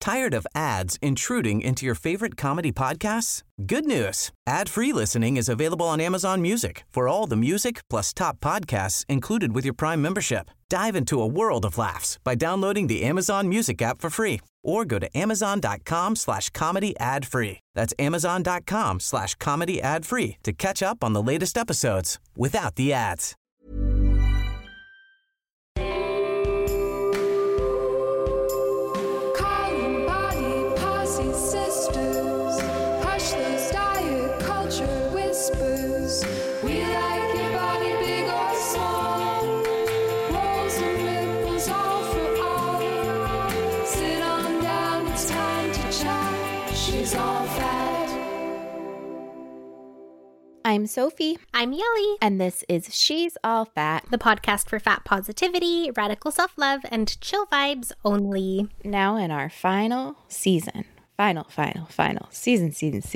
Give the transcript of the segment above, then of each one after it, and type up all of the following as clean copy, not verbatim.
Tired of ads intruding into your favorite comedy podcasts? Good news. Ad-free listening is available on Amazon Music for all the music plus top podcasts included with your Prime membership. Dive into a world of laughs by downloading the Amazon Music app for free or go to amazon.com/comedy ad-free. That's amazon.com/comedy ad-free to catch up on the latest episodes without the ads. I'm Sophie. I'm Yelly. And this is She's All Fat, the podcast for fat positivity, radical self-love, and chill vibes only. Now in our final season. Final season.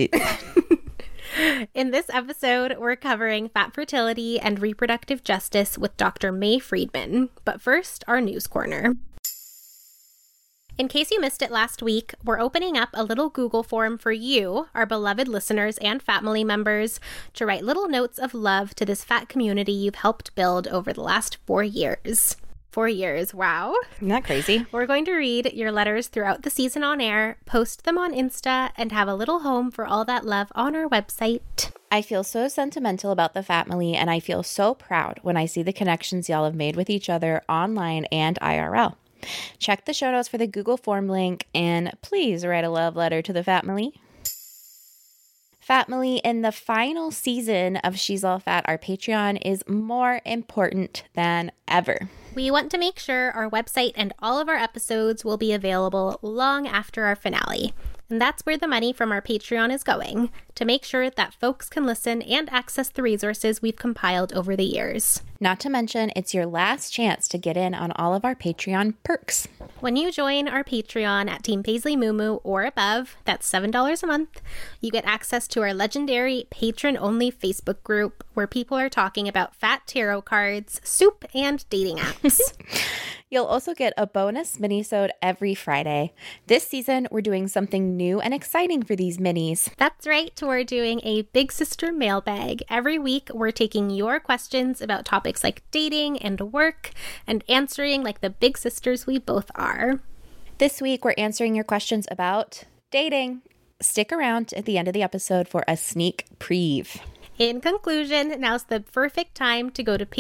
In this episode, we're covering fat fertility and reproductive justice with Dr. May Friedman. But first, our news corner. In case you missed it last week, we're opening up a little Google form for you, our beloved listeners and family members, to write little notes of love to this fat community you've helped build over the last 4 years. 4 years, wow. Isn't that crazy? We're going to read your letters throughout the season on air, post them on Insta, and have a little home for all that love on our website. I feel so sentimental about the family, and I feel so proud when I see the connections y'all have made with each other online and IRL. Check the show notes for the Google form link, and please write a love letter to the Fatmily. Fatmily, in the final season of She's All Fat, our Patreon is more important than ever. We want to make sure our website and all of our episodes will be available long after our finale. And that's where the money from our Patreon is going, to make sure that folks can listen and access the resources we've compiled over the years. Not to mention, it's your last chance to get in on all of our Patreon perks. When you join our Patreon at Team Paisley Moo or above, that's $7 a month, you get access to our legendary patron-only Facebook group where people are talking about fat tarot cards, soup, and dating apps. You'll also get a bonus minisode every Friday. This season, we're doing something new and exciting for these minis. That's right, we're doing a Big Sister mailbag. Every week, we're taking your questions about topics like dating and work and answering like the big sisters we both are. This week, we're answering your questions about dating. Stick around at the end of the episode for a sneak preview. In conclusion, now's the perfect time to go to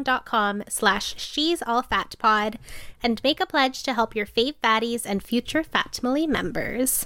patreon.com/she'sallfatpod and make a pledge to help your fave fatties and future Fatmily members.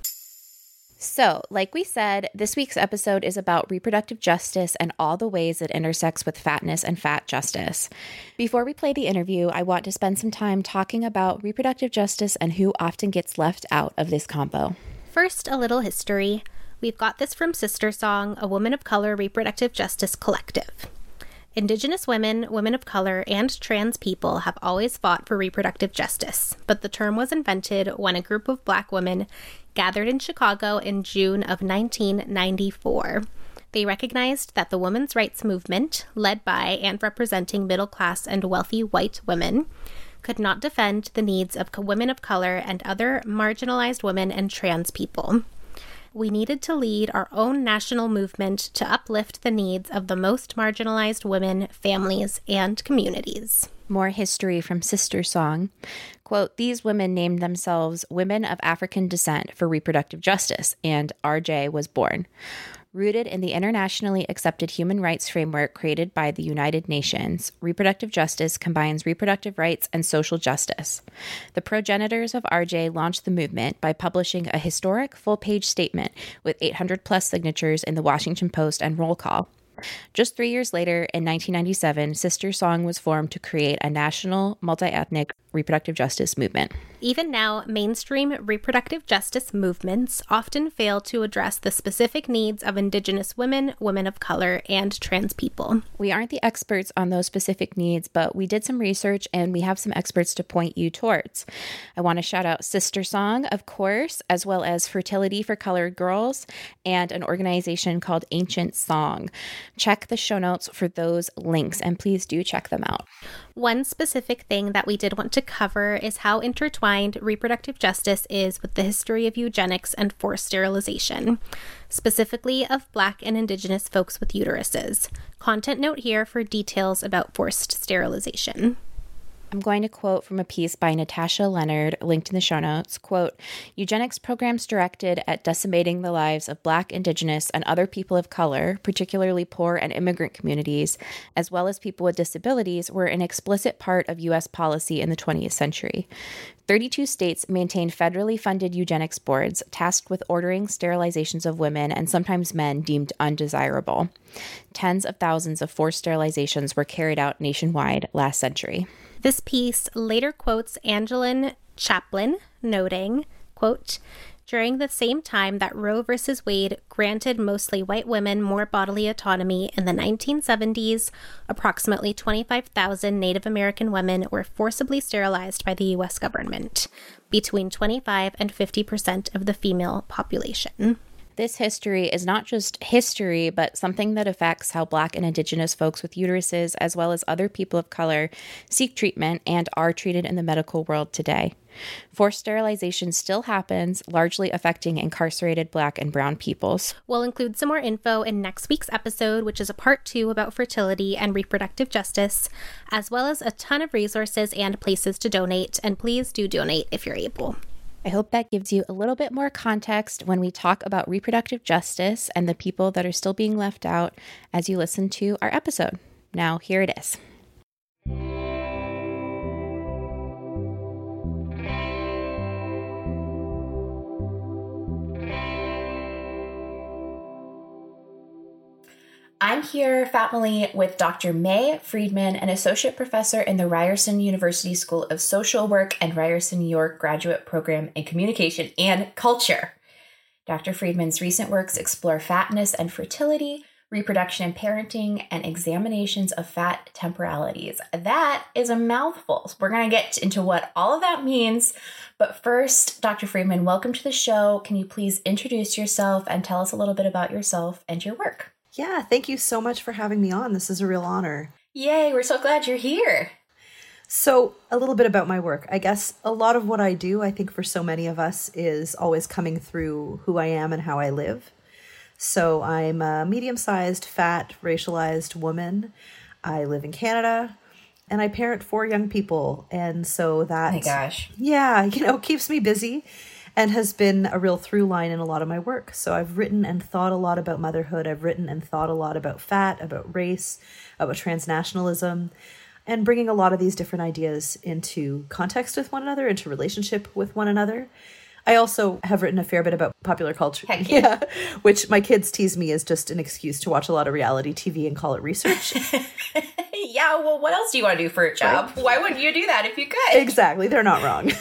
So, like we said, this week's episode is about reproductive justice and all the ways it intersects with fatness and fat justice. Before we play the interview, I want to spend some time talking about reproductive justice and who often gets left out of this combo. First, a little history. We've got this from Sister Song, a woman of color reproductive justice collective. Indigenous women, women of color, and trans people have always fought for reproductive justice, but the term was invented when a group of Black women gathered in Chicago in June of 1994. They recognized that the women's rights movement, led by and representing middle-class and wealthy white women, could not defend the needs of women of color and other marginalized women and trans people. We needed to lead our own national movement to uplift the needs of the most marginalized women, families, and communities. More history from Sister Song. Quote, these women named themselves Women of African Descent for Reproductive Justice, and RJ was born. Rooted in the internationally accepted human rights framework created by the United Nations, reproductive justice combines reproductive rights and social justice. The progenitors of RJ launched the movement by publishing a historic full-page statement with 800-plus signatures in the Washington Post and Roll Call. Just 3 years later, in 1997, Sister Song was formed to create a national, multi-ethnic reproductive justice movement. Even now, mainstream reproductive justice movements often fail to address the specific needs of Indigenous women, women of color, and trans people. We aren't the experts on those specific needs, but we did some research and we have some experts to point you towards. I want to shout out Sister Song, of course, as well as Fertility for Colored Girls and an organization called Ancient Song. Check the show notes for those links and please do check them out. One specific thing that we did want to cover is how intertwined intertwined reproductive justice is with the history of eugenics and forced sterilization, specifically of Black and Indigenous folks with uteruses. Content note here for details about forced sterilization. I'm going to quote from a piece by Natasha Leonard, linked in the show notes. Quote, eugenics programs directed at decimating the lives of Black, Indigenous, and other people of color, particularly poor and immigrant communities, as well as people with disabilities, were an explicit part of U.S. policy in the 20th century. 32 states maintained federally funded eugenics boards tasked with ordering sterilizations of women and sometimes men deemed undesirable. Tens of thousands of forced sterilizations were carried out nationwide last century. This piece later quotes Angelin Chaplin, noting, quote, during the same time that Roe v. Wade granted mostly white women more bodily autonomy in the 1970s, approximately 25,000 Native American women were forcibly sterilized by the U.S. government, between 25 and 50% of the female population. This history is not just history, but something that affects how Black and Indigenous folks with uteruses, as well as other people of color, seek treatment and are treated in the medical world today. Forced sterilization still happens, largely affecting incarcerated Black and brown peoples. We'll include some more info in next week's episode, which is a part 2 about fertility and reproductive justice, as well as a ton of resources and places to donate, and please do donate if you're able. I hope that gives you a little bit more context when we talk about reproductive justice and the people that are still being left out as you listen to our episode. Now, here it is. I'm here, family, with Dr. May Friedman, an associate professor in the Ryerson University School of Social Work and Ryerson New York Graduate Program in Communication and Culture. Dr. Friedman's recent works explore fatness and fertility, reproduction and parenting, and examinations of fat temporalities. That is a mouthful. We're going to get into what all of that means. But first, Dr. Friedman, welcome to the show. Can you please introduce yourself and tell us a little bit about yourself and your work? Yeah, thank you so much for having me on. This is a real honor. Yay, we're so glad you're here. So a little bit about my work. I guess a lot of what I do, I think for so many of us, is always coming through who I am and how I live. So I'm a medium-sized, fat, racialized woman. I live in Canada and I parent 4 young people. And so that, oh my gosh. Yeah, keeps me busy. And has been a real through line in a lot of my work. So I've written and thought a lot about motherhood. I've written and thought a lot about fat, about race, about transnationalism, and bringing a lot of these different ideas into context with one another, into relationship with one another. I also have written a fair bit about popular culture. Heck yeah. Which my kids tease me as just an excuse to watch a lot of reality TV and call it research. Yeah, well, what else do you want to do for a job? Right? Why wouldn't you do that if you could? Exactly. They're not wrong.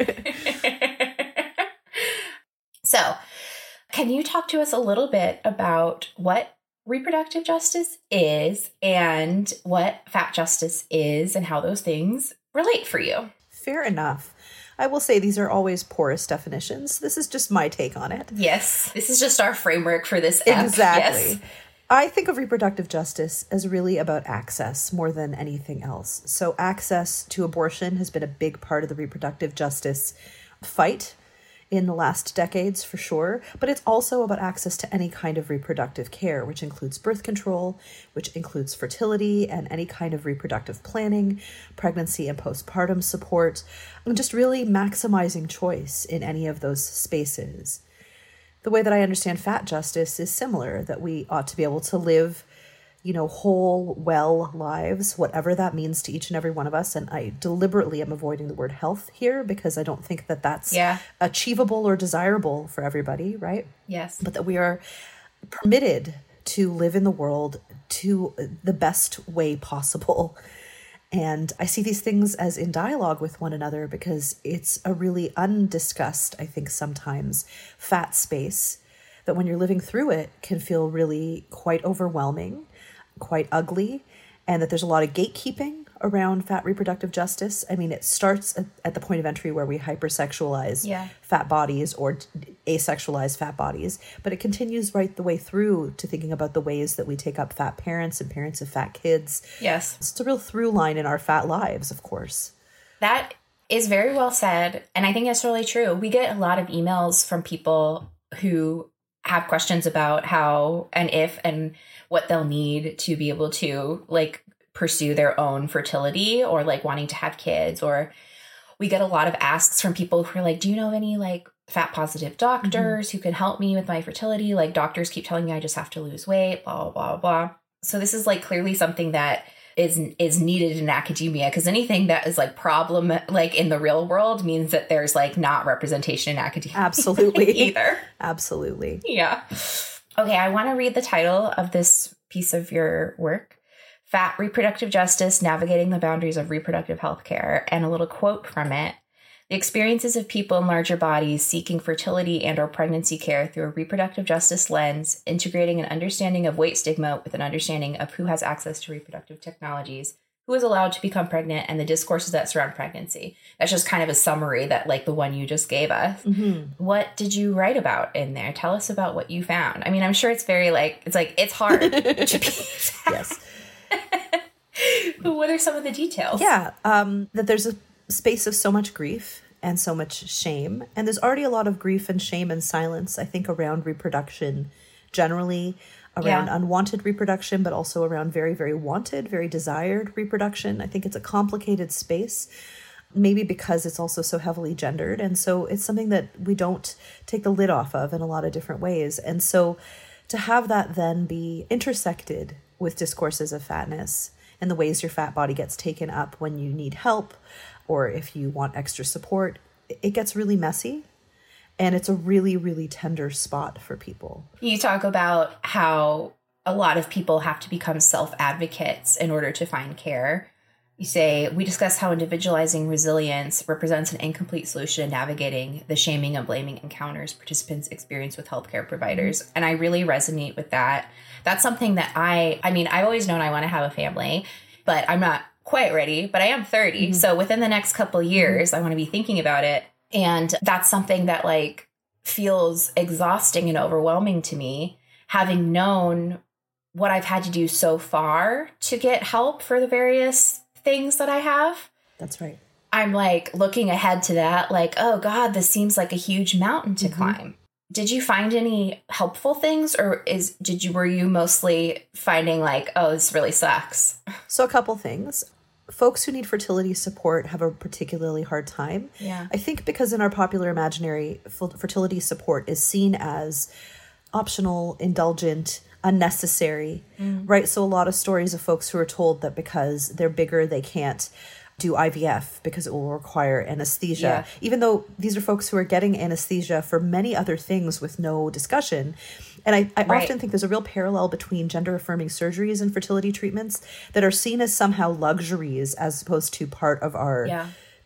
So, can you talk to us a little bit about what reproductive justice is and what fat justice is and how those things relate for you? Fair enough. I will say these are always porous definitions. This is just my take on it. Yes, this is just our framework for this app. Exactly. Yes. I think of reproductive justice as really about access more than anything else. So access to abortion has been a big part of the reproductive justice fight in the last decades, for sure. But it's also about access to any kind of reproductive care, which includes birth control, which includes fertility and any kind of reproductive planning, pregnancy and postpartum support, and just really maximizing choice in any of those spaces. The way that I understand fat justice is similar, that we ought to be able to live whole, well lives, whatever that means to each and every one of us. And I deliberately am avoiding the word health here because I don't think that that's achievable or desirable for everybody, right? Yes. But that we are permitted to live in the world to the best way possible. And I see these things as in dialogue with one another because it's a really undiscussed, I think sometimes, fat space that when you're living through it can feel really quite overwhelming, quite ugly, and that there's a lot of gatekeeping around fat reproductive justice. I mean, it starts at the point of entry where we hypersexualize fat bodies or asexualize fat bodies, but it continues right the way through to thinking about the ways that we take up fat parents and parents of fat kids. Yes. It's a real through line in our fat lives, of course. That is very well said. And I think it's really true. We get a lot of emails from people who have questions about how and if and what they'll need to be able to like pursue their own fertility or like wanting to have kids. Or we get a lot of asks from people who are like, do you know of any like fat positive doctors who can help me with my fertility? Like doctors keep telling me I just have to lose weight, blah, blah, blah, blah. So this is like clearly something that is needed in academia, because anything that is like problem like in the real world means that there's like not representation in academia. Absolutely. Either. Absolutely. Yeah. Okay, I want to read the title of this piece of your work, Fat Reproductive Justice, Navigating the Boundaries of Reproductive Healthcare, and a little quote from it. The experiences of people in larger bodies seeking fertility and or pregnancy care through a reproductive justice lens, integrating an understanding of weight stigma with an understanding of who has access to reproductive technologies, who is allowed to become pregnant, and the discourses that surround pregnancy. That's just kind of a summary that like the one you just gave us. What did you write about in there? Tell us about what you found. I mean, I'm sure it's very like, it's hard to be Yes. But what are some of the details? Yeah. That there's a space of so much grief and so much shame. And there's already a lot of grief and shame and silence, I think, around reproduction generally, around unwanted reproduction, but also around very, very wanted, very desired reproduction. I think it's a complicated space, maybe because it's also so heavily gendered. And so it's something that we don't take the lid off of in a lot of different ways. And so to have that then be intersected with discourses of fatness and the ways your fat body gets taken up when you need help, or if you want extra support, it gets really messy. And it's a really, really tender spot for people. You talk about how a lot of people have to become self-advocates in order to find care. You say, we discuss how individualizing resilience represents an incomplete solution in navigating the shaming and blaming encounters participants experience with healthcare providers. And I really resonate with that. That's something that I mean, I've always known I want to have a family, but I'm not quite ready, but I am 30. So within the next couple of years, I want to be thinking about it. And that's something that like feels exhausting and overwhelming to me, having known what I've had to do so far to get help for the various things that I have. That's right. I'm like looking ahead to that, like, oh God, this seems like a huge mountain to climb. Did you find any helpful things, or were you mostly finding like, oh, this really sucks? So a couple things. Folks who need fertility support have a particularly hard time. Yeah. I think because in our popular imaginary, fertility support is seen as optional, indulgent, unnecessary, right? So a lot of stories of folks who are told that because they're bigger, they can't do IVF because it will require anesthesia, even though these are folks who are getting anesthesia for many other things with no discussion. And I often think there's a real parallel between gender-affirming surgeries and fertility treatments that are seen as somehow luxuries as opposed to part of our,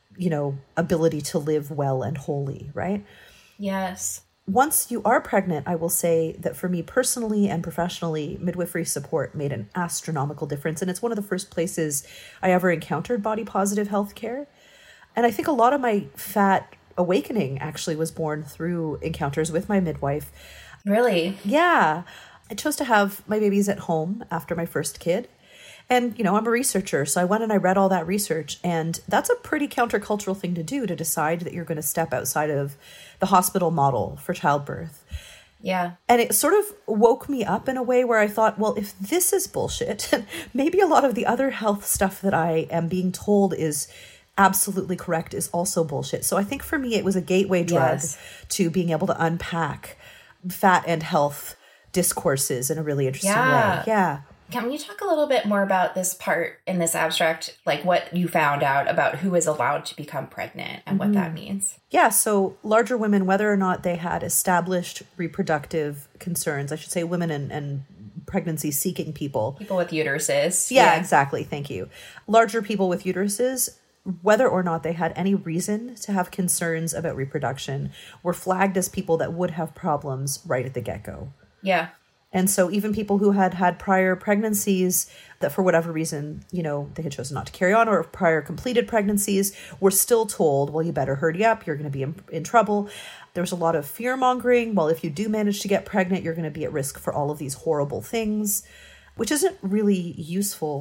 ability to live well and wholly, right? Yes. Once you are pregnant, I will say that for me personally and professionally, midwifery support made an astronomical difference. And it's one of the first places I ever encountered body positive healthcare. And I think a lot of my fat awakening actually was born through encounters with my midwife. Really? Yeah. I chose to have my babies at home after my first kid. And, I'm a researcher, so I went and I read all that research. And that's a pretty countercultural thing to do, to decide that you're going to step outside of the hospital model for childbirth. Yeah. And it sort of woke me up in a way where I thought, well, if this is bullshit, maybe a lot of the other health stuff that I am being told is absolutely correct is also bullshit. So I think for me, it was a gateway drug to being able to unpack fat and health discourses in a really interesting way. Yeah. Can you talk a little bit more about this part in this abstract, like what you found out about who is allowed to become pregnant and what that means? Yeah, so larger women, whether or not they had established reproductive concerns, I should say women and pregnancy-seeking people. People with uteruses. Yeah, exactly. Thank you. Larger people with uteruses, whether or not they had any reason to have concerns about reproduction, were flagged as people that would have problems right at the get-go. Yeah. And so even people who had had prior pregnancies that for whatever reason, they had chosen not to carry on, or prior completed pregnancies, were still told, well, you better hurry up. You're going to be in trouble. There was a lot of fear mongering. Well, if you do manage to get pregnant, you're going to be at risk for all of these horrible things, which isn't really useful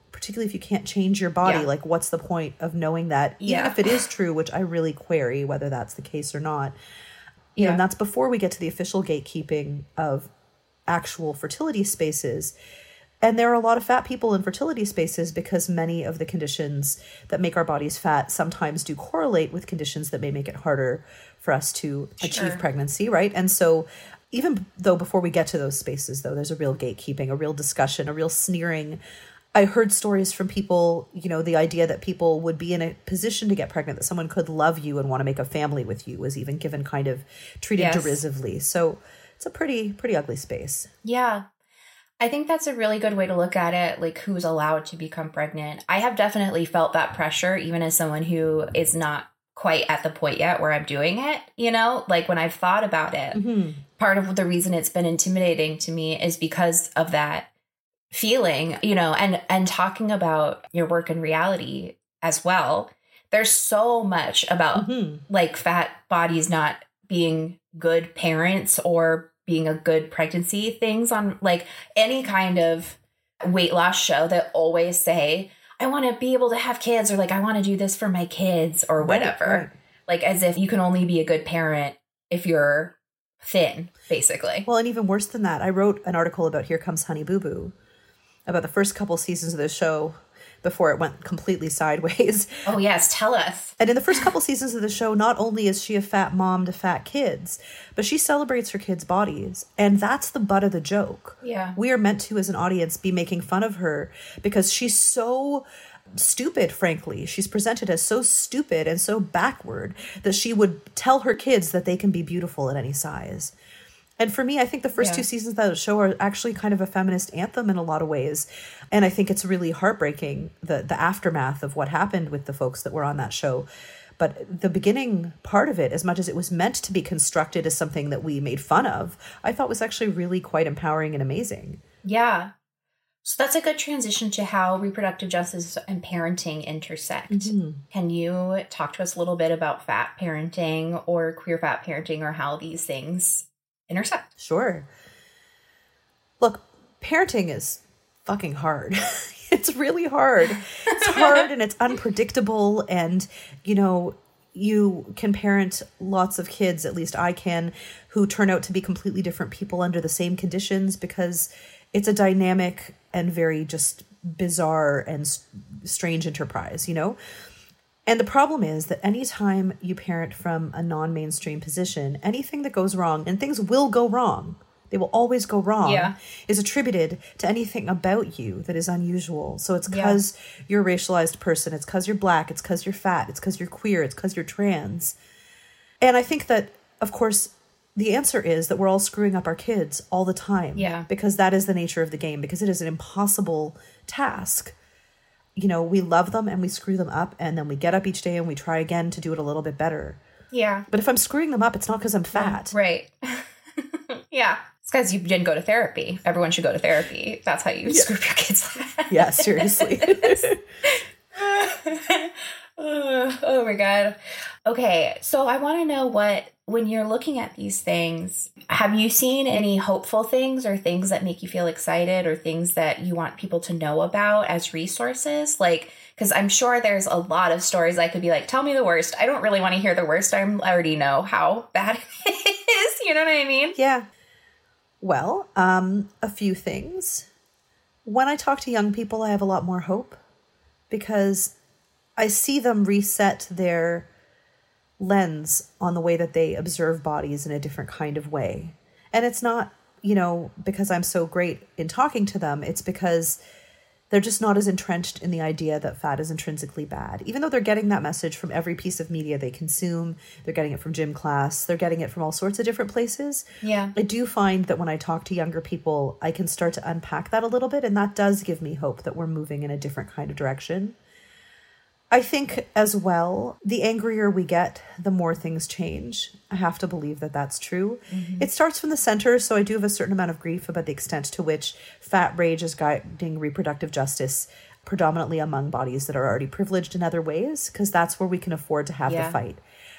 particularly if you can't change your body, like what's the point of knowing that, even if it is true, which I really query whether that's the case or not. You know, and that's before we get to the official gatekeeping of actual fertility spaces. And there are a lot of fat people in fertility spaces because many of the conditions that make our bodies fat sometimes do correlate with conditions that may make it harder for us to achieve pregnancy, right? And so even though before we get to those spaces, though, there's a real gatekeeping, a real discussion, a real sneering. I heard stories from people, you know, the idea that people would be in a position to get pregnant, that someone could love you and want to make a family with you was even given kind of treated derisively. So it's a pretty ugly space. Yeah. I think that's a really good way to look at it, like who's allowed to become pregnant. I have definitely felt that pressure, even as someone who is not quite at the point yet where I'm doing it, you know, like when I've thought about it, part of the reason it's been intimidating to me is because of that feeling, you know, and talking about your work in reality as well. There's so much about like fat bodies not being good parents or being a good pregnancy things on like any kind of weight loss show that always say, I want to be able to have kids, or like, I want to do this for my kids or whatever. Right. Like as if you can only be a good parent if you're thin, basically. Well, and even worse than that, I wrote an article about Here Comes Honey Boo Boo, about the first couple seasons of the show before it went completely sideways. Oh, yes. Tell us. And in the first couple seasons of the show, not only is she a fat mom to fat kids, but she celebrates her kids' bodies. And that's the butt of the joke. Yeah. We are meant to, as an audience, be making fun of her because she's so stupid, frankly. She's presented as so stupid and so backward that she would tell her kids that they can be beautiful at any size. And for me, I think the first two seasons of the show are actually kind of a feminist anthem in a lot of ways. And I think it's really heartbreaking, the aftermath of what happened with the folks that were on that show. But the beginning part of it, as much as it was meant to be constructed as something that we made fun of, I thought was actually really quite empowering and amazing. Yeah. So that's a good transition to how reproductive justice and parenting intersect. Can you talk to us a little bit about fat parenting or queer fat parenting, or how these things intersect? Sure. Look, parenting is fucking hard. It's really hard. It's hard and it's unpredictable. And, you know, you can parent lots of kids, at least I can, who turn out to be completely different people under the same conditions, because it's a dynamic and very just bizarre and strange enterprise, you know? And the problem is that anytime you parent from a non-mainstream position, anything that goes wrong, and things will go wrong, they will always go wrong, is attributed to anything about you that is unusual. So it's because you're a racialized person, it's because you're black, it's because you're fat, it's because you're queer, it's because you're trans. And I think that, of course, the answer is that we're all screwing up our kids all the time. Yeah. Because that is the nature of the game, because it is an impossible task. You know, we love them and we screw them up, and then we get up each day and we try again to do it a little bit better. Yeah. But if I'm screwing them up, it's not because I'm fat. Right. Yeah. It's because you didn't go to therapy. Everyone should go to therapy. That's how you screw up your kids' lives. Yeah, seriously. Oh my God. Okay. So I want to know when you're looking at these things, have you seen any hopeful things or things that make you feel excited or things that you want people to know about as resources? Like, because I'm sure there's a lot of stories I could be like, tell me the worst. I don't really want to hear the worst. I already know how bad it is. You know what I mean? Yeah. Well, a few things. When I talk to young people, I have a lot more hope because I see them reset their lens on the way that they observe bodies in a different kind of way. And it's not, you know, because I'm so great in talking to them. It's because they're just not as entrenched in the idea that fat is intrinsically bad. Even though they're getting that message from every piece of media they consume, they're getting it from gym class, they're getting it from all sorts of different places. Yeah. I do find that when I talk to younger people, I can start to unpack that a little bit. And that does give me hope that we're moving in a different kind of direction. I think as well, the angrier we get, the more things change. I have to believe that that's true. Mm-hmm. It starts from the center, so I do have a certain amount of grief about the extent to which fat rage is guiding reproductive justice, predominantly among bodies that are already privileged in other ways, because that's where we can afford to have the fight.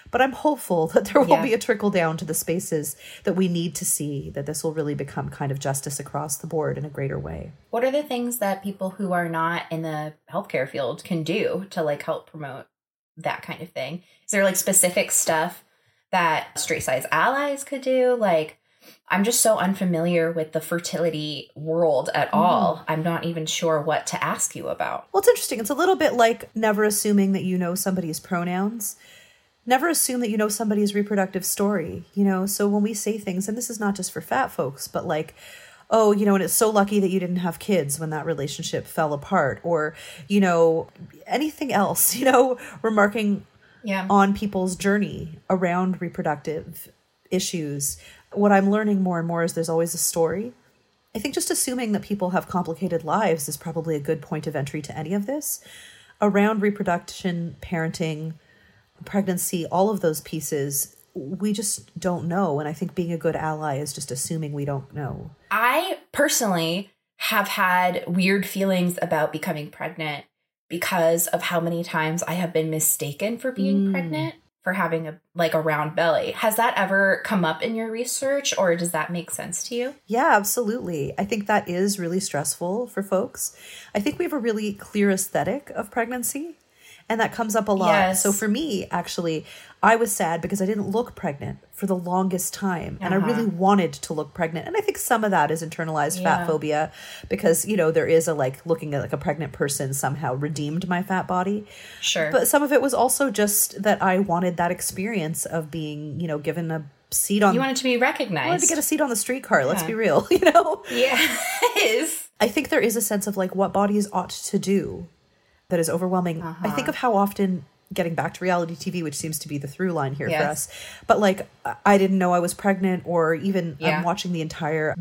But I'm hopeful that there will be a trickle down to the spaces that we need to see, that this will really become kind of justice across the board in a greater way. What are the things that people who are not in the healthcare field can do to like help promote that kind of thing? Is there like specific stuff that straight size allies could do? Like, I'm just so unfamiliar with the fertility world at all. I'm not even sure what to ask you about. Well, it's interesting. It's a little bit like never assuming that you know somebody's pronouns. Never assume that you know somebody's reproductive story, you know? So when we say things, and this is not just for fat folks, but like, oh, you know, and it's so lucky that you didn't have kids when that relationship fell apart, or, you know, anything else, you know, remarking on people's journey around reproductive issues. What I'm learning more and more is there's always a story. I think just assuming that people have complicated lives is probably a good point of entry to any of this. Around reproduction, parenting, pregnancy, all of those pieces, we just don't know. And I think being a good ally is just assuming we don't know. I personally have had weird feelings about becoming pregnant because of how many times I have been mistaken for being pregnant, for having a round belly. Has that ever come up in your research, or does that make sense to you? Yeah, absolutely. I think that is really stressful for folks. I think we have a really clear aesthetic of pregnancy, and that comes up a lot. Yes. So for me, actually, I was sad because I didn't look pregnant for the longest time. And I really wanted to look pregnant. And I think some of that is internalized fat phobia because, you know, there is a like looking at like a pregnant person somehow redeemed my fat body. Sure. But some of it was also just that I wanted that experience of being, you know, given a seat on. You wanted to be recognized. I wanted to get a seat on the streetcar. Let's be real, you know? Yeah, it is. I think there is a sense of like what bodies ought to do that is overwhelming. I think of how often, getting back to reality TV, which seems to be the through line here for us, but like I didn't know I was pregnant, or even I'm watching the entire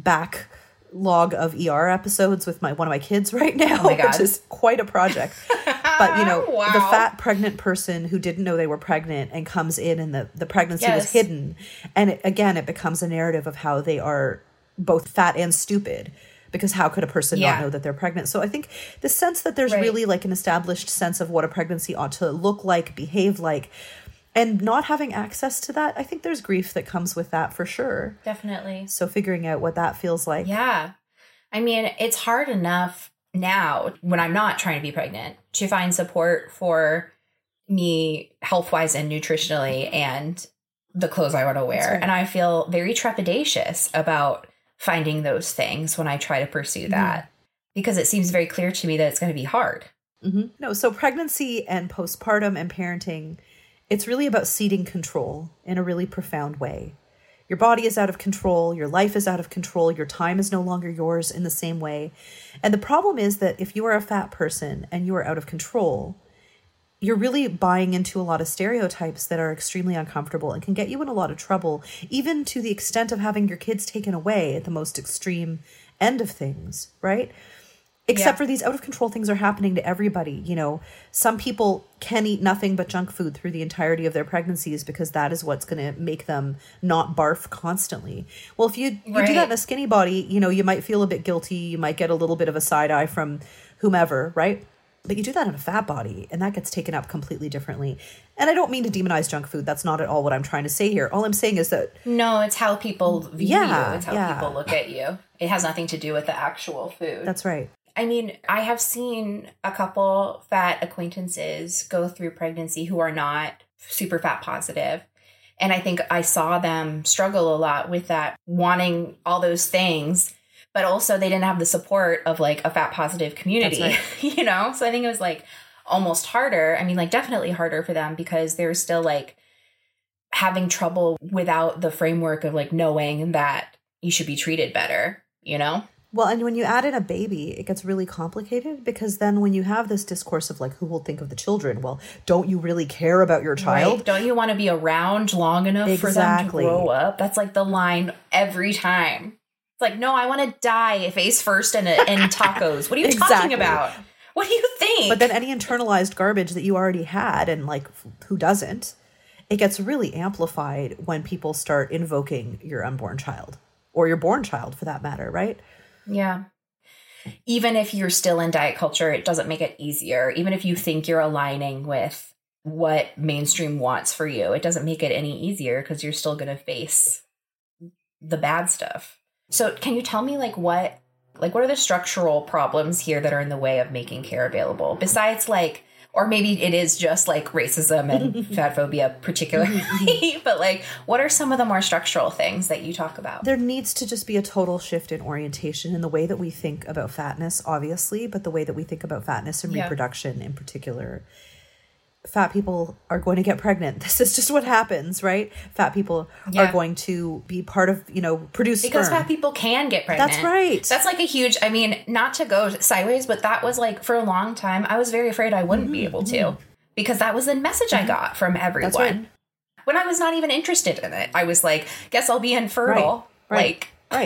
backlog of ER episodes with one of my kids right now, which is quite a project. But you know, the fat pregnant person who didn't know they were pregnant and comes in and the pregnancy was hidden. And it becomes a narrative of how they are both fat and stupid. Because how could a person not know that they're pregnant? So I think the sense that there's really like an established sense of what a pregnancy ought to look like, behave like, and not having access to that, I think there's grief that comes with that for sure. Definitely. So figuring out what that feels like. Yeah. I mean, it's hard enough now when I'm not trying to be pregnant to find support for me health-wise and nutritionally and the clothes I want to wear. Right. And I feel very trepidatious about finding those things when I try to pursue that, because it seems very clear to me that it's going to be hard. No, so pregnancy and postpartum and parenting, it's really about ceding control in a really profound way. Your body is out of control. Your life is out of control. Your time is no longer yours in the same way. And the problem is that if you are a fat person and you are out of control, you're really buying into a lot of stereotypes that are extremely uncomfortable and can get you in a lot of trouble, even to the extent of having your kids taken away at the most extreme end of things, right? Except for these out of control things are happening to everybody. You know, some people can eat nothing but junk food through the entirety of their pregnancies because that is what's going to make them not barf constantly. Well, if you do that in a skinny body, you know, you might feel a bit guilty. You might get a little bit of a side eye from whomever, right? But you do that in a fat body, and that gets taken up completely differently. And I don't mean to demonize junk food. That's not at all what I'm trying to say here. All I'm saying is that... No, it's how people view you. It's how people look at you. It has nothing to do with the actual food. That's right. I mean, I have seen a couple fat acquaintances go through pregnancy who are not super fat positive. And I think I saw them struggle a lot with that, wanting all those things. But also they didn't have the support of like a fat positive community, you know? So I think it was like almost harder. I mean, like definitely harder for them because they're still like having trouble without the framework of like knowing that you should be treated better, you know? Well, and when you add in a baby, it gets really complicated because then when you have this discourse of like, who will think of the children? Well, don't you really care about your child? Right. Don't you want to be around long enough for them to grow up? That's like the line every time. It's like, no, I want to die face first and tacos. What are you talking about? What do you think? But then any internalized garbage that you already had, and like, who doesn't, it gets really amplified when people start invoking your unborn child or your born child for that matter, right? Yeah. Even if you're still in diet culture, it doesn't make it easier. Even if you think you're aligning with what mainstream wants for you. It doesn't make it any easier because you're still going to face the bad stuff. So can you tell me what are the structural problems here that are in the way of making care available besides or maybe it is just racism and fat phobia particularly, but what are some of the more structural things that you talk about? There needs to just be a total shift in orientation in the way that we think about fatness, obviously, but the way that we think about fatness and reproduction in particular. Fat people are going to get pregnant. This is just what happens, right? Fat people are going to be part of, produce because sperm. fat people can get pregnant. That's right. That's a huge, not to go sideways, but that was for a long time, I was very afraid I wouldn't be able to, because that was the message I got from everyone. That's right. When I was not even interested in it. I was guess I'll be infertile. Right.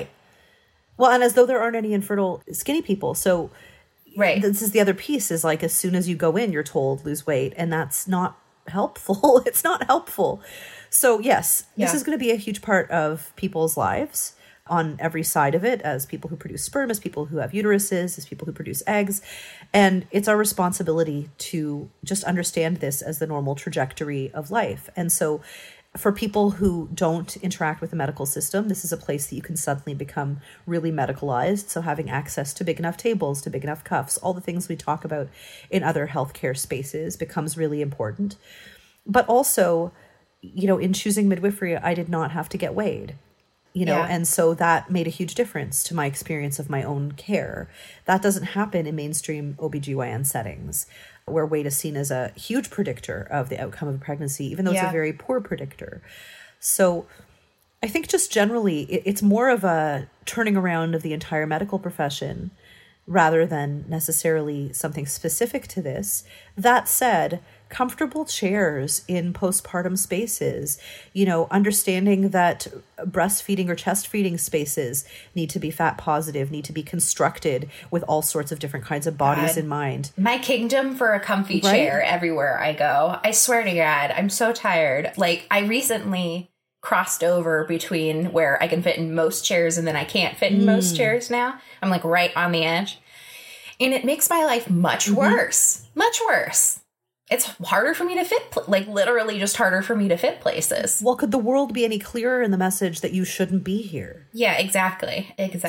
Well, and as though there aren't any infertile skinny people. So this is the other piece is as soon as you go in, you're told lose weight, and that's not helpful. It's not helpful. So yes, this is going to be a huge part of people's lives on every side of it, as people who produce sperm, as people who have uteruses, as people who produce eggs. And it's our responsibility to just understand this as the normal trajectory of life. And so for people who don't interact with the medical system, this is a place that you can suddenly become really medicalized. So having access to big enough tables, to big enough cuffs, all the things we talk about in other healthcare spaces becomes really important. But also, in choosing midwifery, I did not have to get weighed. And so that made a huge difference to my experience of my own care. That doesn't happen in mainstream OBGYN settings, where weight is seen as a huge predictor of the outcome of a pregnancy, even though it's a very poor predictor. So I think just generally, it's more of a turning around of the entire medical profession rather than necessarily something specific to this. That said, comfortable chairs in postpartum spaces, understanding that breastfeeding or chest feeding spaces need to be fat positive, need to be constructed with all sorts of different kinds of bodies in mind. My kingdom for a comfy chair everywhere I go. I swear to God, I'm so tired. I recently crossed over between where I can fit in most chairs and then I can't fit in most chairs now. I'm right on the edge. And it makes my life much worse. Much worse. It's harder for me to fit, literally just harder for me to fit places. Well, could the world be any clearer in the message that you shouldn't be here? Yeah, exactly. It's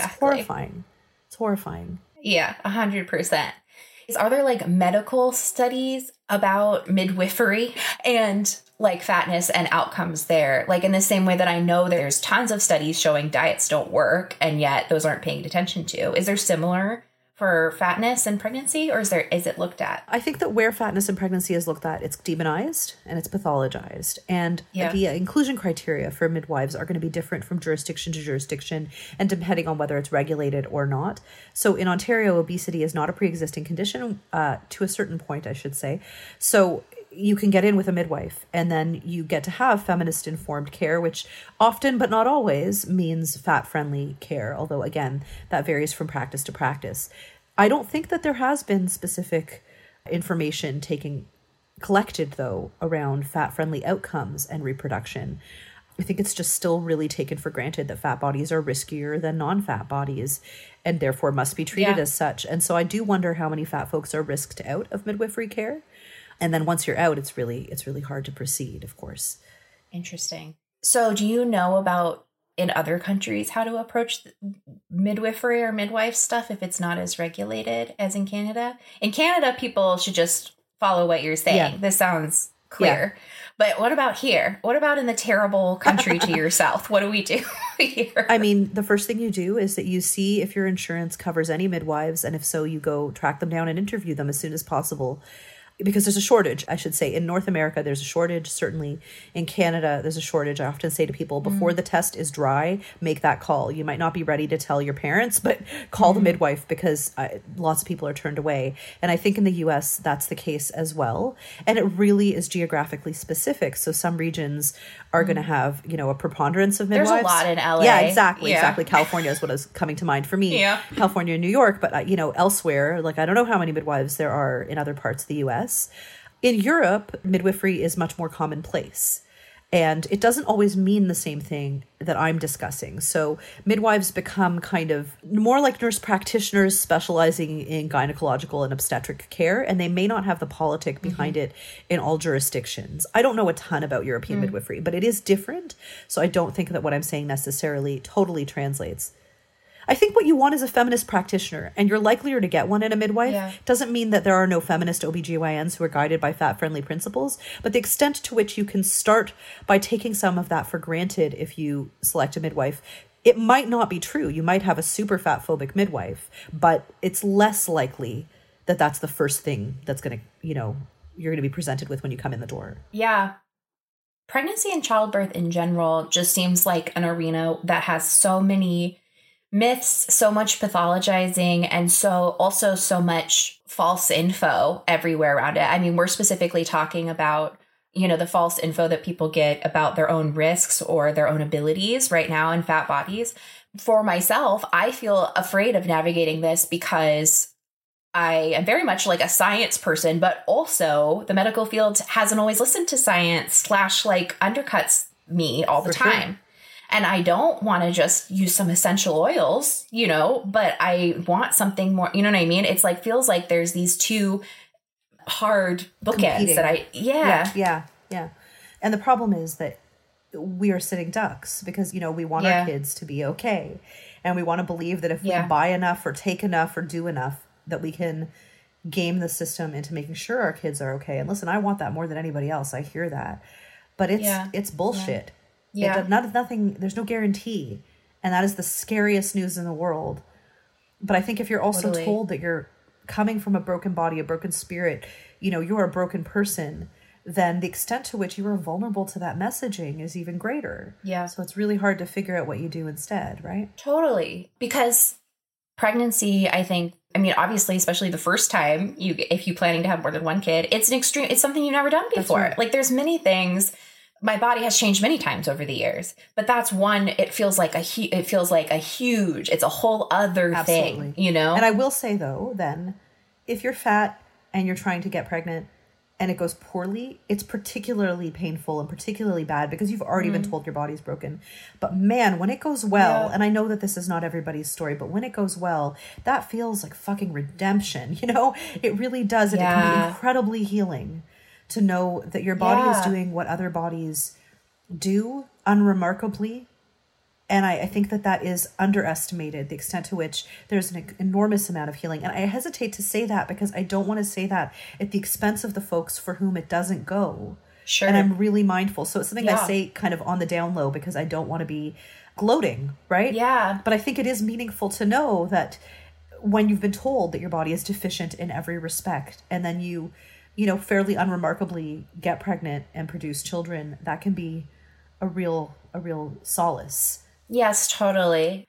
horrifying. Yeah, 100%. Are there medical studies about midwifery and fatness and outcomes there? In the same way that I know there's tons of studies showing diets don't work and yet those aren't paying attention to. Is there similar for fatness and pregnancy, or is it looked at? I think that where fatness and pregnancy is looked at, it's demonized and it's pathologized. And the inclusion criteria for midwives are going to be different from jurisdiction to jurisdiction and depending on whether it's regulated or not. So in Ontario, obesity is not a pre-existing condition, to a certain point, I should say. So you can get in with a midwife and then you get to have feminist informed care, which often, but not always, means fat friendly care. Although again, that varies from practice to practice. I don't think that there has been specific information collected though around fat friendly outcomes and reproduction. I think it's just still really taken for granted that fat bodies are riskier than non-fat bodies and therefore must be treated as such. And so I do wonder how many fat folks are risked out of midwifery care. And then once you're out, it's really hard to proceed, of course. Interesting. So do you know about in other countries how to approach midwifery or midwife stuff if it's not as regulated as in Canada? In Canada, people should just follow what you're saying. Yeah. This sounds clear. Yeah. But what about here? What about in the terrible country to your south? What do we do here? I mean, the first thing you do is that you see if your insurance covers any midwives. And if so, you go track them down and interview them as soon as possible. Because there's a shortage, I should say. In North America, there's a shortage. Certainly in Canada, there's a shortage. I often say to people, before the test is dry, make that call. You might not be ready to tell your parents, but call the midwife because lots of people are turned away. And I think in the US, that's the case as well. And it really is geographically specific. So some regions are going to have, a preponderance of midwives. There's a lot in LA. Yeah, exactly. California is what is coming to mind for me. Yeah. California and New York. But, elsewhere, I don't know how many midwives there are in other parts of the US. In Europe, midwifery is much more commonplace. And it doesn't always mean the same thing that I'm discussing. So midwives become kind of more like nurse practitioners specializing in gynecological and obstetric care, and they may not have the politic behind it in all jurisdictions. I don't know a ton about European midwifery, but it is different. So I don't think that what I'm saying necessarily totally translates. I think what you want is a feminist practitioner, and you're likelier to get one in a midwife. Yeah. Doesn't mean that there are no feminist OBGYNs who are guided by fat-friendly principles, but the extent to which you can start by taking some of that for granted if you select a midwife, it might not be true. You might have a super fat-phobic midwife, but it's less likely that that's the first thing that's going to, you're going to be presented with when you come in the door. Yeah. Pregnancy and childbirth in general just seems like an arena that has so many myths, so much pathologizing, and so much false info everywhere around it. I mean, we're specifically talking about, the false info that people get about their own risks or their own abilities right now in fat bodies. For myself, I feel afraid of navigating this because I am very much like a science person, but also the medical field hasn't always listened to science / undercuts me all the time. Sure. And I don't want to just use some essential oils, but I want something more, you know what I mean? It's feels like there's these two hard bookends that Yeah. And the problem is that we are sitting ducks because, we want our kids to be okay. And we want to believe that if we buy enough or take enough or do enough, that we can game the system into making sure our kids are okay. And listen, I want that more than anybody else. I hear that. But it's bullshit. Yeah. Nothing, there's no guarantee. And that is the scariest news in the world. But I think if you're also told that you're coming from a broken body, a broken spirit, you're a broken person, then the extent to which you are vulnerable to that messaging is even greater. Yeah. So it's really hard to figure out what you do instead, right? Totally. Because pregnancy, I think, obviously, especially the first time, if you're planning to have more than one kid, it's something you've never done before. Right. There's many things. My body has changed many times over the years, but that's one. It feels like it's a whole other thing, And I will say though, then, if you're fat and you're trying to get pregnant and it goes poorly, it's particularly painful and particularly bad because you've already been told your body's broken. But man, when it goes well, and I know that this is not everybody's story, but when it goes well, that feels like fucking redemption. It really does, and it can be incredibly healing. To know that your body is doing what other bodies do unremarkably. And I think that is underestimated, the extent to which there's an enormous amount of healing. And I hesitate to say that because I don't want to say that at the expense of the folks for whom it doesn't go. Sure. And I'm really mindful. So it's something I say kind of on the down low because I don't want to be gloating, right? Yeah. But I think it is meaningful to know that when you've been told that your body is deficient in every respect, and then you fairly unremarkably get pregnant and produce children, that can be a real solace. Yes, totally.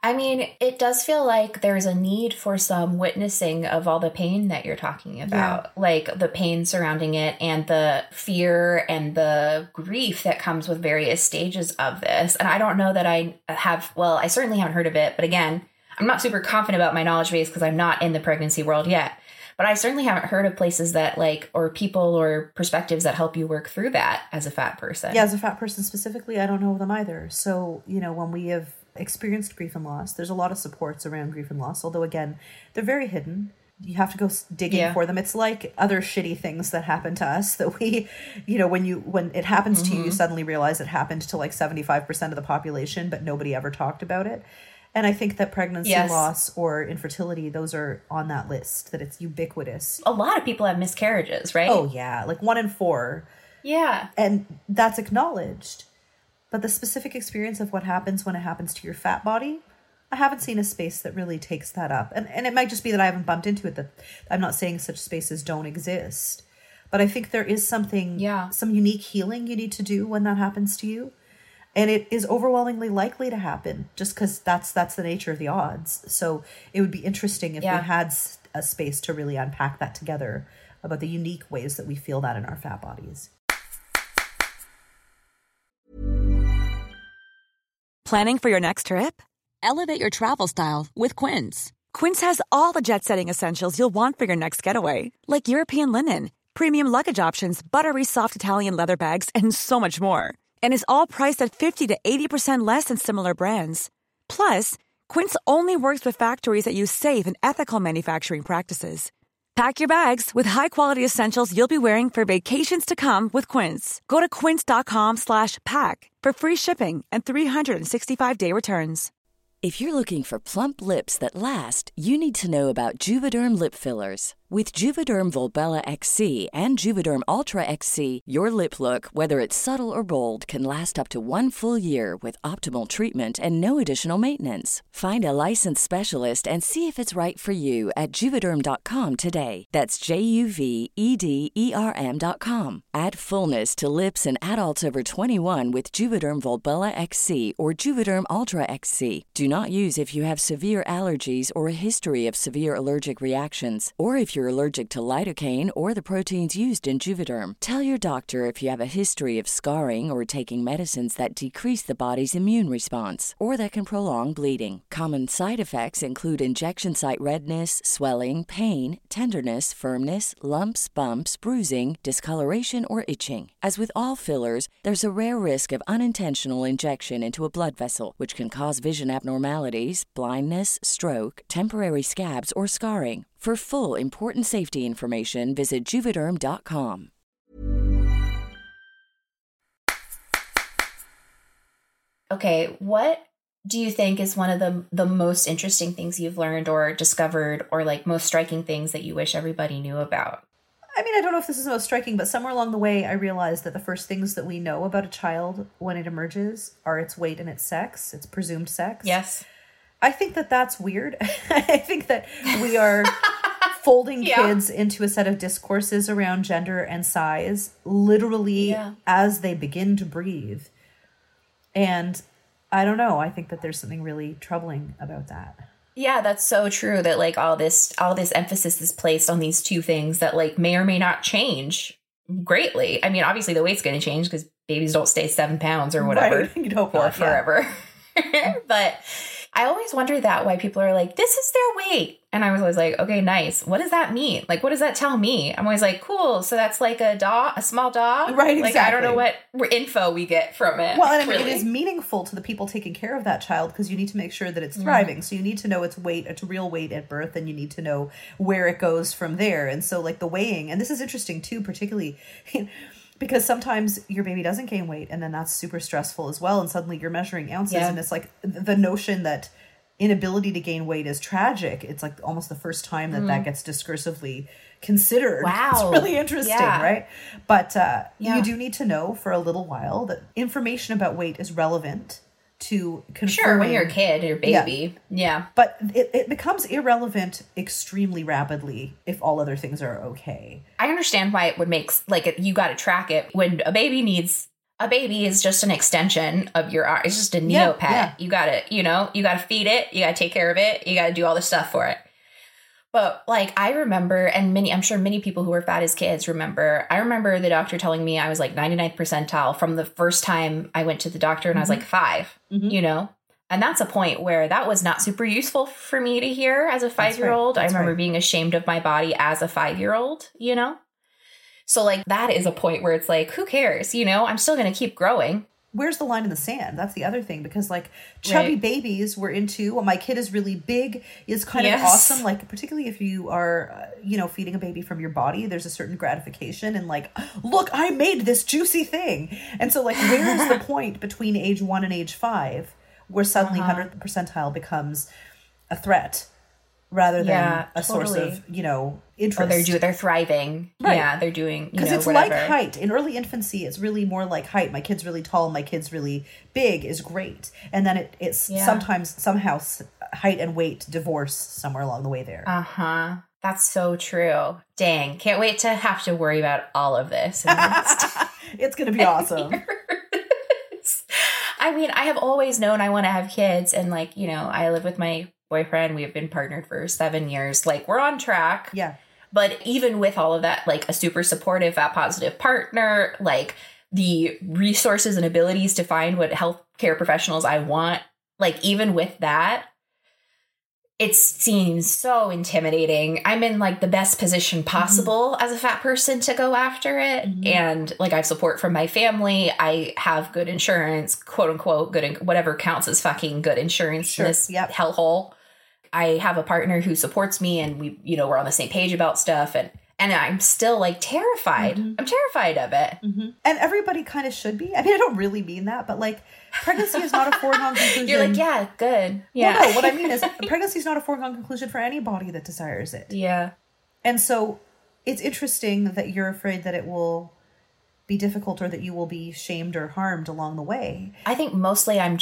It does feel like there's a need for some witnessing of all the pain that you're talking about, like the pain surrounding it and the fear and the grief that comes with various stages of this. And I don't know that I certainly haven't heard of it, but again, I'm not super confident about my knowledge base because I'm not in the pregnancy world yet. But I certainly haven't heard of places that or people or perspectives that help you work through that as a fat person. Yeah, as a fat person specifically, I don't know them either. So, when we have experienced grief and loss, there's a lot of supports around grief and loss. Although, again, they're very hidden. You have to go digging for them. It's like other shitty things that happen to us that we, when it happens to you, you suddenly realize it happened to 75% of the population, but nobody ever talked about it. And I think that pregnancy loss or infertility, those are on that list, that it's ubiquitous. A lot of people have miscarriages, right? Oh, yeah. 1 in 4. Yeah. And that's acknowledged. But the specific experience of what happens when it happens to your fat body, I haven't seen a space that really takes that up. And it might just be that I haven't bumped into it, that I'm not saying such spaces don't exist. But I think there is some unique healing you need to do when that happens to you. And it is overwhelmingly likely to happen just because that's the nature of the odds. So it would be interesting if we had a space to really unpack that together about the unique ways that we feel that in our fat bodies. Planning for your next trip? Elevate your travel style with Quince. Quince has all the jet-setting essentials you'll want for your next getaway, like European linen, premium luggage options, buttery soft Italian leather bags, and so much more. And is all priced at 50 to 80% less than similar brands. Plus, Quince only works with factories that use safe and ethical manufacturing practices. Pack your bags with high-quality essentials you'll be wearing for vacations to come with Quince. Go to quince.com/pack for free shipping and 365-day returns. If you're looking for plump lips that last, you need to know about Juvederm lip fillers. With Juvederm Volbella XC and Juvederm Ultra XC, your lip look, whether it's subtle or bold, can last up to 1 full year with optimal treatment and no additional maintenance. Find a licensed specialist and see if it's right for you at Juvederm.com today. That's JUVEDERM.com. Add fullness to lips in adults over 21 with Juvederm Volbella XC or Juvederm Ultra XC. Do not use if you have severe allergies or a history of severe allergic reactions, or if you're allergic to lidocaine or the proteins used in Juvederm. Tell your doctor if you have a history of scarring or taking medicines that decrease the body's immune response or that can prolong bleeding. Common side effects include injection site redness, swelling, pain, tenderness, firmness, lumps, bumps, bruising, discoloration, or itching. As with all fillers, there's a rare risk of unintentional injection into a blood vessel, which can cause vision abnormalities, blindness, stroke, temporary scabs, or scarring. For full, important safety information, visit Juvederm.com. Okay, what do you think is one of the most interesting things you've learned or discovered, or like most striking things that you wish everybody knew about? I mean, I don't know if this is the most striking, but somewhere along the way, I realized that the first things that we know about a child when it emerges are its weight and its sex, its presumed sex. Yes. I think that that's weird. I think that we are folding kids into a set of discourses around gender and size, literally as they begin to breathe. And I don't know. I think that there's something really troubling about that. Yeah, that's so true, that like all this emphasis is placed on these two things that like may or may not change greatly. I mean, obviously the weight's going to change because babies don't stay 7 pounds or whatever You'd hope not, forever. But I always wonder that, why people are like, this is their weight. And I was always like, okay, nice. What does that mean? Like, what does that tell me? I'm always like, cool. So that's like a small dog. Right, exactly. Like, I don't know what info we get from it. Well, and really, it is meaningful to the people taking care of that child because you need to make sure that it's thriving. So you need to know its weight, its real weight at birth, and you need to know where it goes from there. And so like the weighing, and this is interesting too, particularly because sometimes your baby doesn't gain weight and then that's super stressful as well. And suddenly you're measuring ounces and it's like the notion that inability to gain weight is tragic. It's like almost the first time that gets discursively considered. Wow. It's really interesting, right? But you do need to know for a little while that information about weight is relevant to confirming. Sure, when you're a kid or baby. Yeah. But it becomes irrelevant extremely rapidly if all other things are okay. I understand why it would make, like, you got to track it. When a baby is just an extension of your arm. It's just a neopet. Yeah. You got to, you got to feed it. You got to take care of it. You got to do all the stuff for it. But like, I remember, and I'm sure many people who were fat as kids remember, I remember the doctor telling me I was like 99th percentile from the first time I went to the doctor, and I was like 5, and that's a point where that was not super useful for me to hear as a 5-year-old. I remember being ashamed of my body as a 5-year-old, So like, that is a point where it's like, who cares? I'm still going to keep growing. Where's the line in the sand? That's the other thing, because like chubby babies were into, my kid is really big is kind of awesome. Like, particularly if you are, feeding a baby from your body, there's a certain gratification and like, look, I made this juicy thing. And so like, where is the point between age 1 and age 5 where suddenly 100th percentile becomes a threat rather than a source of, interest? Or they're thriving. Right. Yeah, they're doing, because it's whatever. Like height. In early infancy, it's really more like height. My kid's really tall, my kid's really big is great. And then it's somehow height and weight divorce somewhere along the way there. Uh-huh. That's so true. Dang. Can't wait to have to worry about all of this. It's going to be awesome. I mean, I have always known I want to have kids. And like, I live with my boyfriend. We have been partnered for 7 years. Like, we're on track. Yeah. But even with all of that, like a super supportive, fat positive partner, like the resources and abilities to find what healthcare professionals I want, like even with that, it seems so intimidating. I'm in like the best position possible as a fat person to go after it. And like I have support from my family. I have good insurance, quote unquote, good, whatever counts as fucking good insurance in this hellhole. I have a partner who supports me and we, you know, we're on the same page about stuff. And I'm still like terrified. I'm terrified of it. And everybody kind of should be. I mean, I don't really mean that, but like pregnancy is not a foregone conclusion. You're like, yeah, good. Yeah. Well, no, what I mean is pregnancy is not a foregone conclusion for anybody that desires it. Yeah. And so it's interesting that you're afraid that it will be difficult or that you will be shamed or harmed along the way. I think mostly I'm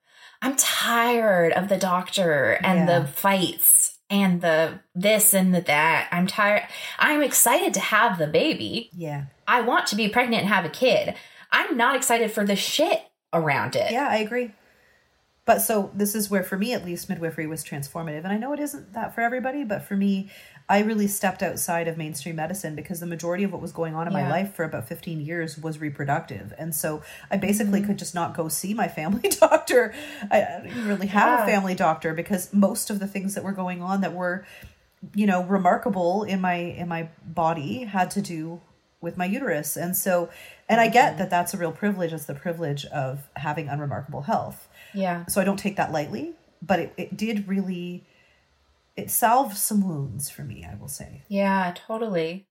tired of the doctor and the fights and the this and the that. I'm tired. I'm excited to have the baby. Yeah. I want to be pregnant and have a kid. I'm not excited for the shit around it. Yeah, I agree. But so this is where, for me at least, midwifery was transformative. And I know it isn't that for everybody, but for me, I really stepped outside of mainstream medicine because the majority of what was going on in my life for about 15 years was reproductive. And so I basically could just not go see my family doctor. I didn't really have a family doctor because most of the things that were going on that were, you know, remarkable in my body had to do with my uterus. And so, and I get that that's a real privilege. It's the privilege of having unremarkable health. Yeah. So I don't take that lightly, but it did really, it salved some wounds for me, I will say. Yeah, totally.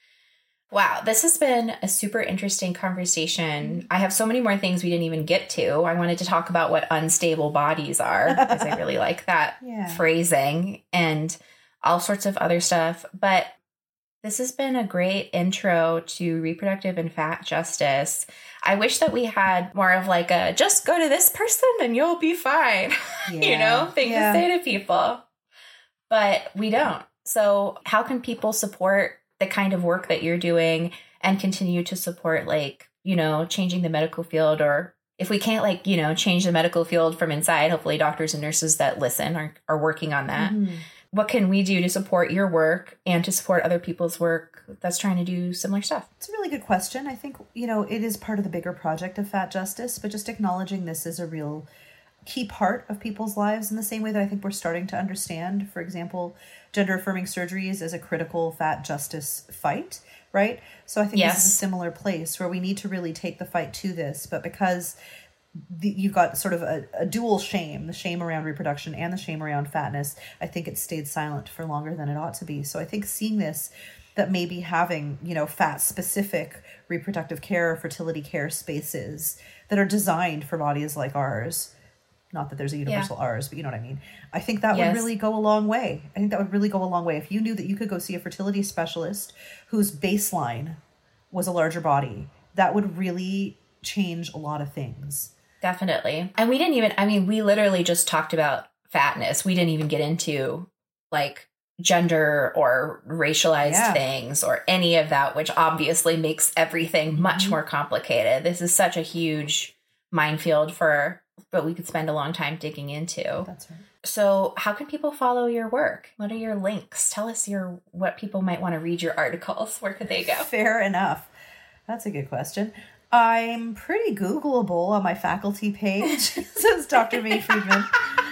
Wow, this has been a super interesting conversation. I have so many more things we didn't even get to. I wanted to talk about what unstable bodies are because I really like that phrasing and all sorts of other stuff. But this has been a great intro to reproductive and fat justice. I wish that we had more of like a just go to this person and you'll be fine, you know, thing to say to people. But we don't. So how can people support the kind of work that you're doing and continue to support, like, you know, changing the medical field? Or if we can't, like, you know, change the medical field from inside, hopefully doctors and nurses that listen are working on that. What can we do to support your work and to support other people's work that's trying to do similar stuff? It's a really good question. I think, you know, it is part of the bigger project of fat justice, but just acknowledging this is a real key part of people's lives in the same way that I think we're starting to understand, for example, gender affirming surgeries as a critical fat justice fight, right? So I think this is a similar place where we need to really take the fight to this, but because you've got sort of a dual shame, the shame around reproduction and the shame around fatness, I think it stayed silent for longer than it ought to be. So I think seeing this, that maybe having, you know, fat specific reproductive care, fertility care spaces that are designed for bodies like ours, not that there's a universal ours, but you know what I mean? I think that would really go a long way. I think that would really go a long way. If you knew that you could go see a fertility specialist whose baseline was a larger body, that would really change a lot of things. Definitely. And we didn't even, I mean, we literally just talked about fatness. We didn't even get into like gender or racialized things or any of that, which obviously makes everything much more complicated. This is such a huge minefield but we could spend a long time digging into. That's right. So how can people follow your work? What are your links? Tell us what people might want to read your articles. Where could they go? Fair enough. That's a good question. I'm pretty Googleable on my faculty page, says Dr. May Friedman.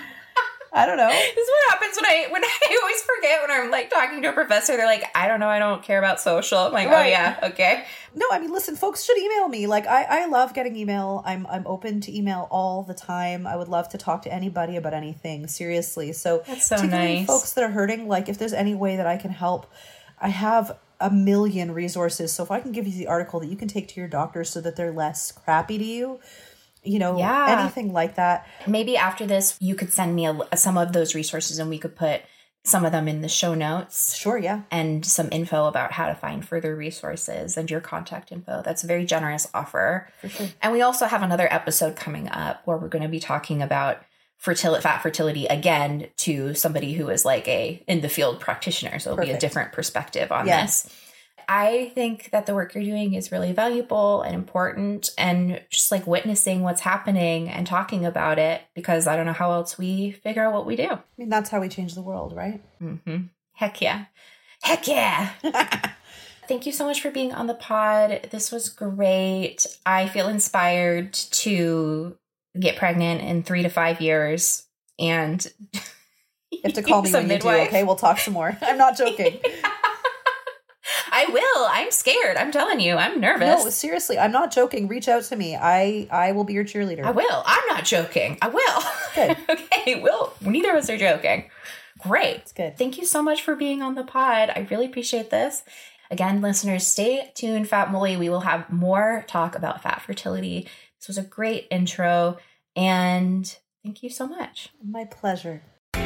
I don't know. This is what happens when I always forget when I'm like talking to a professor. They're like, I don't know. I don't care about social. I'm like, oh yeah, okay. No, I mean, listen, folks should email me. Like, I love getting email. I'm open to email all the time. I would love to talk to anybody about anything, seriously. So, that's so nice. Folks that are hurting, like, if there's any way that I can help, I have a million resources. So if I can give you the article that you can take to your doctor so that they're less crappy to you, you know, anything like that. Maybe after this, you could send me some of those resources and we could put some of them in the show notes. Sure, yeah. And some info about how to find further resources and your contact info. That's a very generous offer. For sure. And we also have another episode coming up where we're going to be talking about fat fertility again to somebody who is like in the field practitioner. So it'll be a different perspective on this. I think that the work you're doing is really valuable and important, and just like witnessing what's happening and talking about it, because I don't know how else we figure out what we do. I mean, that's how we change the world, right? Mm-hmm. Heck yeah. Heck yeah. Thank you so much for being on the pod. This was great. I feel inspired to get pregnant in 3 to 5 years and You have to call me So when you do, midwife. okay? We'll talk some more. I'm not joking. I will. I'm scared. I'm telling you. I'm nervous. No, seriously, I'm not joking. Reach out to me. I will be your cheerleader. I will. I'm not joking. I will. Good. Okay, neither of us are joking. Great. It's good. Thank you so much for being on the pod. I really appreciate this. Again, listeners, stay tuned, Fat Molly. We will have more talk about fat fertility. This was a great intro, and thank you so much. My pleasure.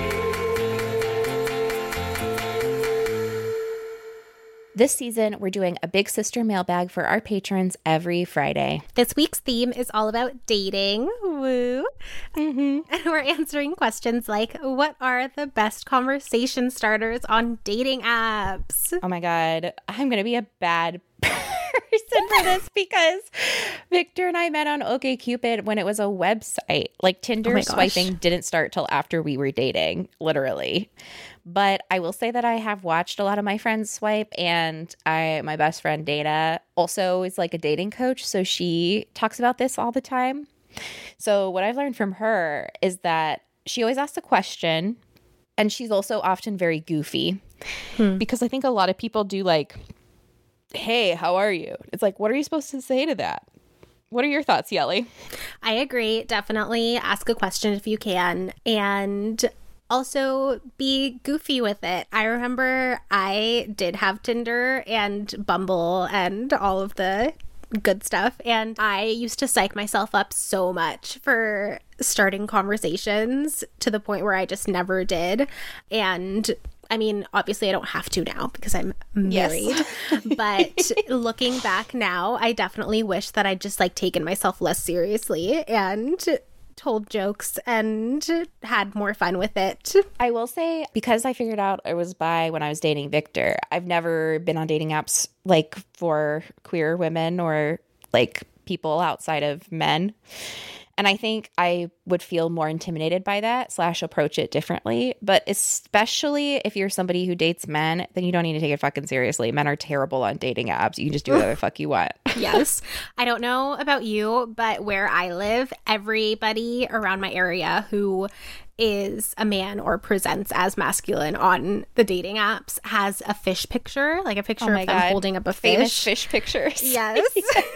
This season, we're doing a Big Sister mailbag for our patrons every Friday. This week's theme is all about dating. Woo. And we're answering questions like, what are the best conversation starters on dating apps? Oh my God, I'm going to be a bad person for this because Victor and I met on OkCupid when it was a website. Like Tinder swiping didn't start till after we were dating, literally. But I will say that I have watched a lot of my friends swipe, and my best friend Dana also is like a dating coach, so she talks about this all the time. So what I've learned from her is that she always asks a question, and she's also often very goofy because I think a lot of people do like, hey, how are you? It's like, what are you supposed to say to that? What are your thoughts, Yelly? I agree. Definitely ask a question if you can. And also be goofy with it. I remember I did have Tinder and Bumble and all of the good stuff. And I used to psych myself up so much for starting conversations to the point where I just never did. And I mean, obviously I don't have to now because I'm married, but looking back now, I definitely wish that I'd just like taken myself less seriously and told jokes and had more fun with it. I will say, because I figured out it was bi when I was dating Victor, I've never been on dating apps like for queer women or like people outside of men. And I think I would feel more intimidated by that / approach it differently. But especially if you're somebody who dates men, then you don't need to take it fucking seriously. Men are terrible on dating apps. You can just do whatever the fuck you want. Yes. I don't know about you, but where I live, everybody around my area who is a man or presents as masculine on the dating apps has a fish picture, like a picture of them holding up a fish. Famous fish pictures. Yes.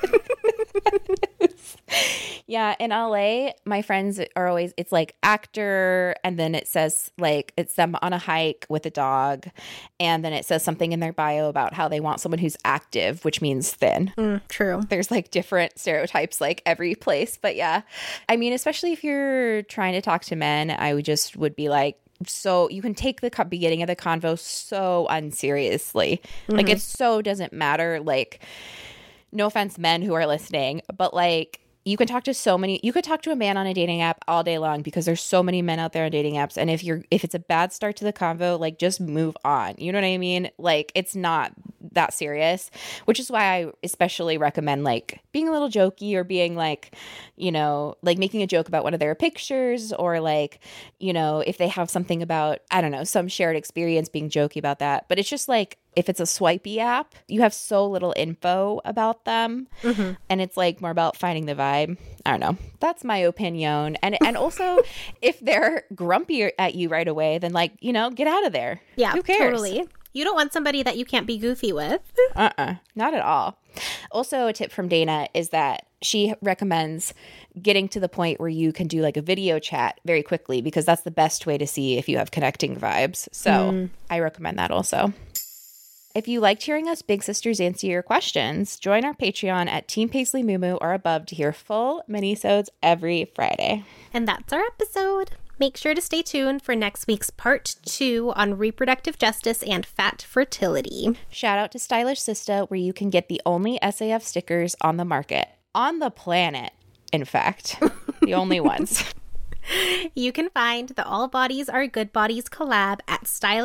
Yeah, in LA, my friends are always, it's like actor, and then it says like it's them on a hike with a dog, and then it says something in their bio about how they want someone who's active, which means thin. True. There's like different stereotypes like every place, but yeah. I mean, especially if you're trying to talk to men, I would be like, so you can take the beginning of the convo so unseriously. Like it so doesn't matter. Like, no offense, men who are listening, but like you could talk to a man on a dating app all day long because there's so many men out there on dating apps. And if it's a bad start to the convo, like just move on. You know what I mean? Like it's not that serious, which is why I especially recommend like being a little jokey or being like, you know, like making a joke about one of their pictures or like, you know, if they have something about, I don't know, some shared experience, being jokey about that. But it's just like, if it's a swipey app, you have so little info about them and it's like more about finding the vibe. I don't know. That's my opinion. And also if they're grumpy at you right away, then like, you know, get out of there. Yeah, who cares? totally. You don't want somebody that you can't be goofy with. Not at all. Also, a tip from Dana is that she recommends getting to the point where you can do like a video chat very quickly because that's the best way to see if you have connecting vibes. So I recommend that also. If you liked hearing us Big Sisters answer your questions, join our Patreon at Team Paisley Moo or above to hear full minisodes every Friday. And that's our episode. Make sure to stay tuned for next week's part 2 on reproductive justice and fat fertility. Shout out to Stylish Sista, where you can get the only SAF stickers on the market. On the planet, in fact. The only ones. You can find the All Bodies Are Good Bodies collab at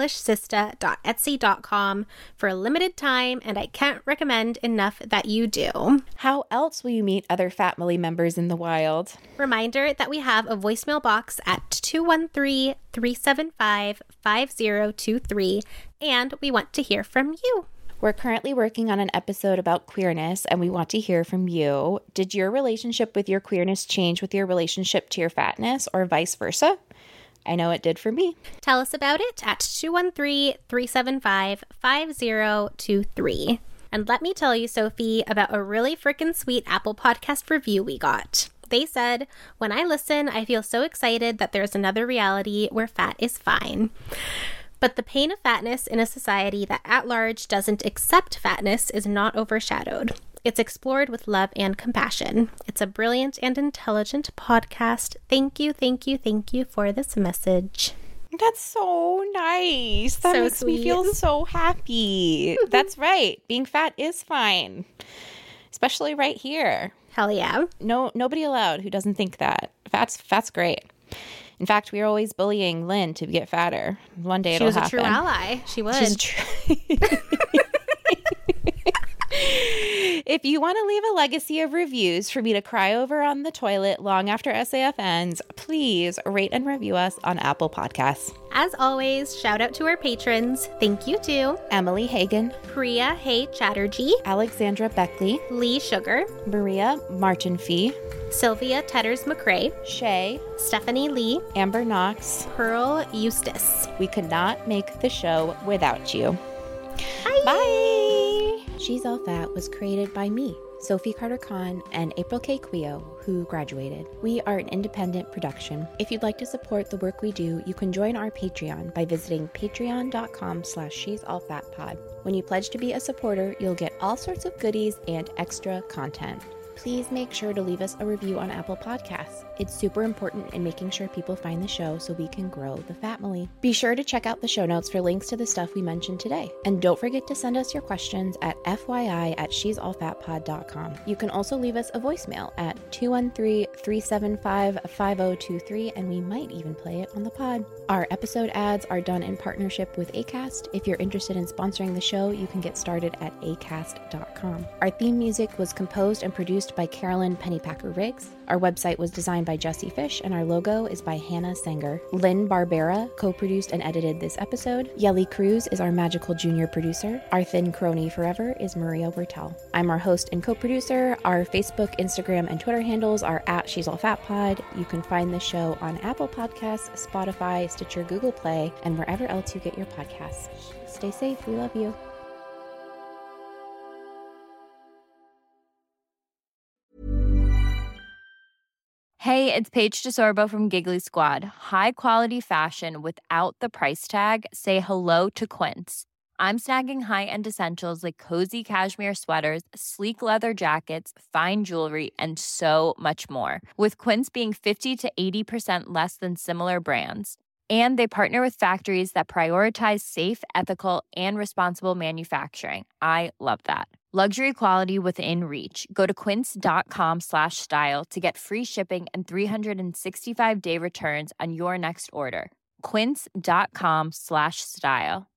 stylishsista.etsy.com for a limited time, and I can't recommend enough that you do. How else will you meet other Fat Millie members in the wild? Reminder that we have a voicemail box at 213-375-5023, and we want to hear from you. We're currently working on an episode about queerness, and we want to hear from you. Did your relationship with your queerness change with your relationship to your fatness, or vice versa? I know it did for me. Tell us about it at 213-375-5023. And let me tell you, Sophie, about a really freaking sweet Apple Podcast review we got. They said, when I listen, I feel so excited that there's another reality where fat is fine. But the pain of fatness in a society that at large doesn't accept fatness is not overshadowed. It's explored with love and compassion. It's a brilliant and intelligent podcast. Thank you, thank you, thank you for this message. That's so nice. That So makes sweet. me feel so happy. That's right. Being fat is fine, especially right here. Hell yeah. Nobody allowed who doesn't think that. Fat's great. In fact, we were always bullying Lynn to get fatter. One day it'll happen. She was a true ally. She was. She's a true... If you want to leave a legacy of reviews for me to cry over on the toilet long after SAF ends, please rate and review us on Apple Podcasts. As always, shout out to our patrons. Thank you to Emily Hagen, Priya Hay Chatterjee, Alexandra Beckley, Lee Sugar, Maria Martin-Fee, Sylvia Tetters McRae, Shay, Stephanie Lee, Amber Knox, Pearl Eustace. We could not make the show without you. Bye. Bye! She's All Fat was created by me, Sophie Carter-Kahn, and April K. Quio, who graduated. We are an independent production. If you'd like to support the work we do, you can join our Patreon by visiting patreon.com/she'sallfatpod. When you pledge to be a supporter, you'll get all sorts of goodies and extra content. Please make sure to leave us a review on Apple Podcasts. It's super important in making sure people find the show so we can grow the family. Be sure to check out the show notes for links to the stuff we mentioned today. And don't forget to send us your questions at FYI@she'sallfatpod.com. You can also leave us a voicemail at 213-375-5023, and we might even play it on the pod. Our episode ads are done in partnership with Acast. If you're interested in sponsoring the show, you can get started at acast.com. Our theme music was composed and produced by Carolyn Pennypacker Riggs. Our website was designed by Jesse Fish, and our logo is by Hannah Sanger. Lynn Barbera co-produced and edited this episode. Yelly Cruz is our magical junior producer. Our thin crony forever is Maria Bertel. I'm our host and co-producer. Our Facebook, Instagram, and Twitter handles are @She'sAllFatPod. You can find the show on Apple Podcasts, Spotify, Stitcher, Google Play, and wherever else you get your podcasts. Stay safe. We love you. Hey, it's Paige DeSorbo from Giggly Squad. High quality fashion without the price tag. Say hello to Quince. I'm snagging high-end essentials like cozy cashmere sweaters, sleek leather jackets, fine jewelry, and so much more. With Quince being 50 to 80% less than similar brands. And they partner with factories that prioritize safe, ethical, and responsible manufacturing. I love that. Luxury quality within reach. Go to quince.com/style to get free shipping and 365-day returns on your next order. Quince.com/style.